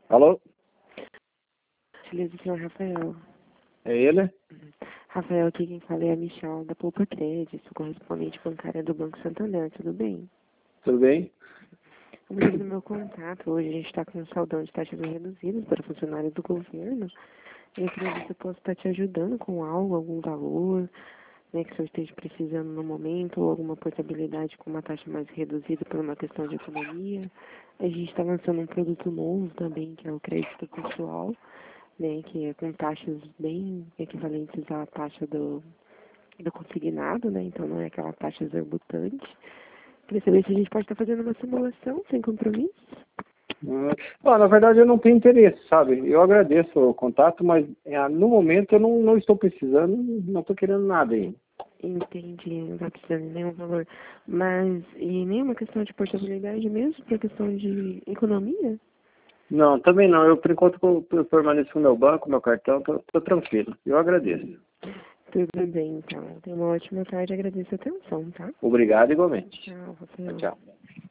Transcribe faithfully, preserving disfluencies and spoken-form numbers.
Alô? Filha do senhor Rafael. É ele? Rafael, aqui quem fala é a Michelle, da Poupa Crédito, correspondente bancária do Banco Santander, tudo bem? Tudo bem? O motivo do meu contato, hoje a gente está com um saldão de taxas reduzidas para funcionários do governo. E eu queria ver se eu posso estar te ajudando com algo, algum valor, né, que o senhor esteja precisando no momento, ou alguma portabilidade com uma taxa mais reduzida por uma questão de economia. A gente está lançando um produto novo também, que é o crédito pessoal, né, que é com taxas bem equivalentes à taxa do, do consignado, né, então não é aquela taxa exorbitante. Queria saber se a gente pode estar fazendo uma simulação sem compromisso. Hum, bom, na verdade eu não tenho interesse, sabe? Eu agradeço o contato, mas é, no momento eu não, não estou precisando, não estou querendo nada aí. Entendi, não está precisando de nenhum valor. Mas, e nenhuma questão de portabilidade mesmo, para questão de economia? Não, também não. Eu, por enquanto, eu, eu permaneço com o meu banco, meu cartão, estou tranquilo. Eu agradeço. Tudo bem, então. Tenha uma ótima tarde, agradeço a atenção, tá? Obrigado igualmente. Tchau, Rafael. Tchau.